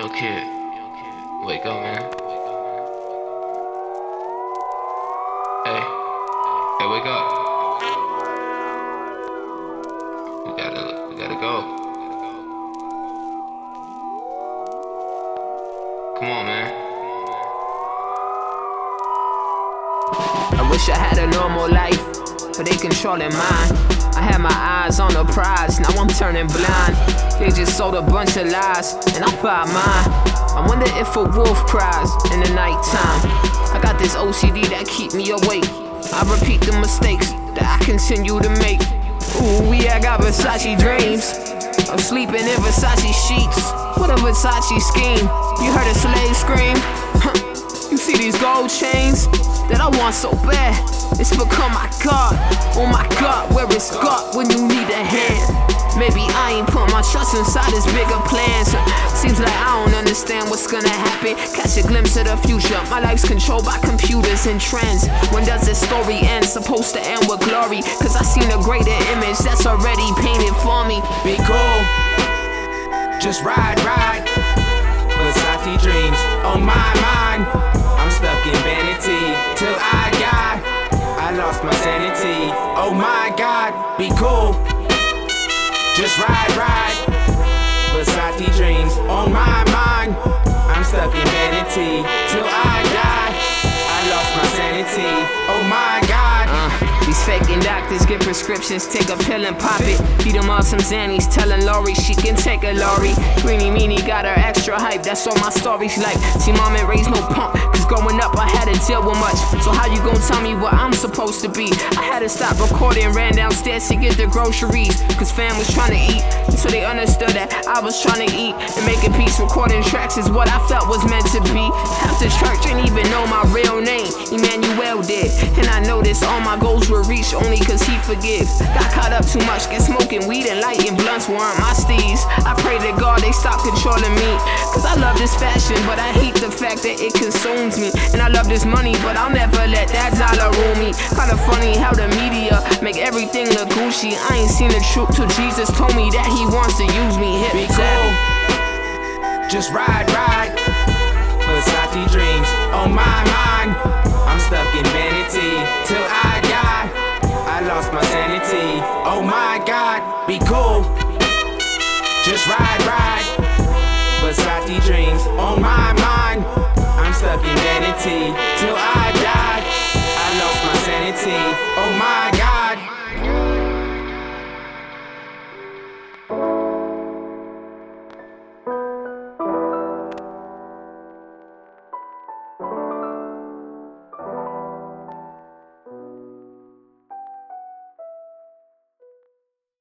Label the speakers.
Speaker 1: Yo, kid, wake up, man. Hey, wake up. We gotta go. Come on, man.
Speaker 2: I wish I had a normal life, but they controlling mine. I had my eyes on the prize, now I'm turning blind. They just sold a bunch of lies, and I buy mine. I wonder if a wolf cries in the nighttime. I got this OCD that keep me awake. I repeat the mistakes that I continue to make. Ooh, I got Versace dreams. I'm sleeping in Versace sheets. What a Versace scheme. You heard a slave scream? You see these gold chains that I want so bad. It's become my God. Oh my God, where is God when you need a hand? Maybe I ain't put my trust inside his bigger plans. Seems like I don't understand what's gonna happen. Catch a glimpse of the future. My life's controlled by computers and trends. When does this story end? Supposed to end with glory. Cause I seen a greater image that's already painted for me.
Speaker 3: Be cool, just ride. Versace dreams on my mind. I'm stuck in vanity till I die. I lost my sanity. Oh my God, be cool, just ride. Versace dreams on my mind. I'm stuck in vanity till I die. I lost my sanity. Oh my God.
Speaker 2: These faking doctors get prescriptions, take a pill and pop it. Feed them all some Xannies, telling Lori she can take a Lori. Greenie Meanie got her extra hype, that's all my stories like. See, mom ain't raised no punk, cause growing up I had to deal with much. So how you gon' tell me what I'm supposed to be? I had to stop recording, ran downstairs to get the groceries. Cause fam was trying to eat, until they understood that I was trying to eat. And making peace, recording tracks is what I felt was meant to be. Half the church ain't even know my real name, Emmanuel did. And I noticed all my goals were reached only cause he forgives. Got caught up too much, get smoking weed and lighting blunts weren't my steez. I pray to God they stop controlling me. Cause I love this fashion, but I hate the fact that it consumes me. And I love this money, but I'll never let that dollar rule me. Kinda funny how the media make everything look Gucci. I ain't seen the truth till Jesus told me that he wants to use me. Hip
Speaker 3: Be cool, just ride. Versace dreams on my mind. I'm stuck in vanity till I die. I lost my sanity. Oh my God, be cool, just ride. Versace dreams on my mind. I'm stuck in vanity till I die. I lost my sanity. Oh my God.